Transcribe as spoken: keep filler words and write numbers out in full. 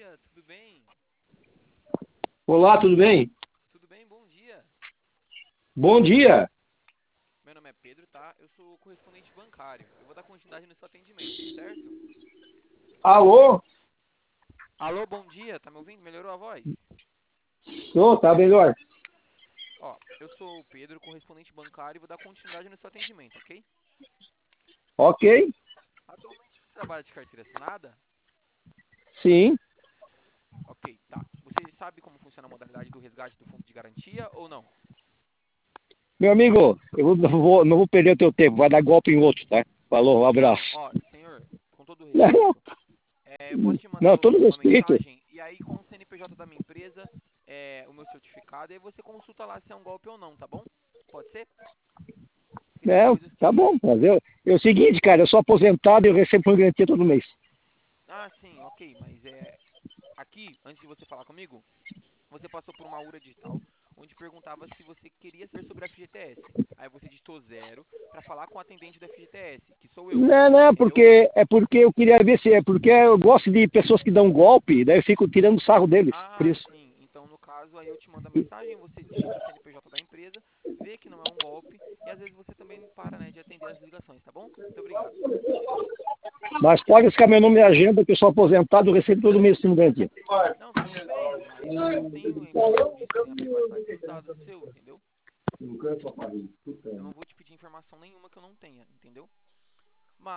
dia, tudo bem? Olá, tudo bem? Tudo bem, bom dia. Bom dia. Meu nome é Pedro, tá? Eu sou correspondente bancário. Eu vou dar continuidade no seu atendimento, certo? Alô? Alô, bom dia, tá me ouvindo? Melhorou a voz? Tô, tá melhor. Ó, eu sou o Pedro, correspondente bancário, e vou dar continuidade no seu atendimento, ok? Ok, Atualmente você trabalha de carteira assinada? sim. Ok, tá. Você sabe como funciona a modalidade do resgate do fundo de garantia ou não? Meu amigo, eu vou- não vou, não vou perder o teu tempo, vai dar golpe em outro, tá? Falou, um Não, abraço. ó, senhor, com todo Não, respeito, é, eu posso te mandar não, todo o- uma respeito. mensagem e aí com o C N P J da minha empresa, é, o meu certificado, e aí você consulta lá se é um golpe ou não, tá bom? Pode ser? Porque tem É, coisas tá que. bom, mas eu, é o seguinte, cara, eu sou aposentado e eu recebo por garantia todo mês. Ah, sim, ok, mas é. Aqui, antes de você falar comigo, você passou por uma URA digital onde perguntava se você queria saber sobre a F G T S. Aí você digitou zero para falar com o atendente da F G T S, que sou eu, Não, não, é entendeu? porque, é porque eu queria ver se é porque eu gosto de pessoas que dão golpe, daí eu fico tirando sarro deles, por Ah, isso. sim. Então, no caso, aí eu te mando a mensagem, você digita o C N P J da empresa, vê que não é um golpe e às vezes você também para, né, de atender as ligações, tá bom? Muito obrigado. Mas pode ficar meu nome na agenda, que eu sou aposentado, eu recebo todo mês sem garantia. Não, tudo bem, mas eu não tenho informação disso, nem a privacidade dos dados seu, entendeu? Eu não vou te pedir informação nenhuma que eu não tenha, entendeu?